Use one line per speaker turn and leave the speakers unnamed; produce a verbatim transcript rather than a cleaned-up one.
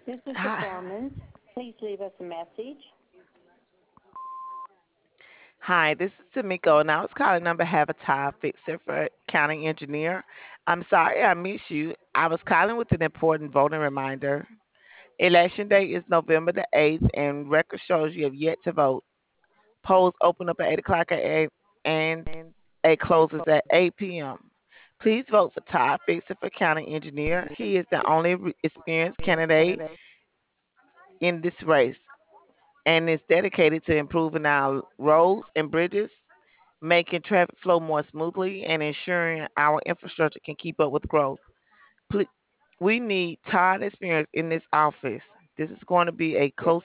This is the
Hi.
foreman. Please leave us a message.
Hi, this is Tamiko, and I was calling on behalf of Todd Fixer for County Engineer. I'm sorry I missed you. I was calling with an important voting reminder. Election day is November the eighth, and record shows you have yet to vote. Polls open up at eight o'clock at eight, and it closes at eight p m. Please vote for Todd Fixer for County Engineer. He is the only re- experienced candidate in this race and is dedicated to improving our roads and bridges, making traffic flow more smoothly, and ensuring our infrastructure can keep up with growth. Ple- We need Todd experience in this office. This is going to be a close